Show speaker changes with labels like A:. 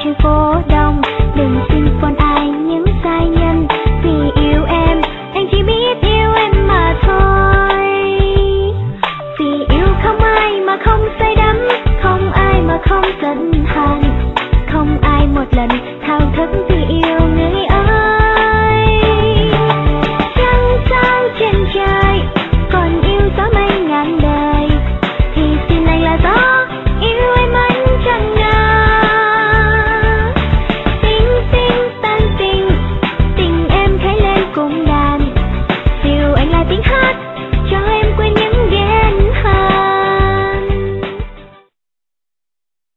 A: trên phố đông. Đừng xin phone ai những sai nhân, vì yêu em anh chỉ biết yêu em mà thôi. Vì yêu không ai mà không say đắm, không ai mà không giận hờn, không ai một lần thao thức vì yêu.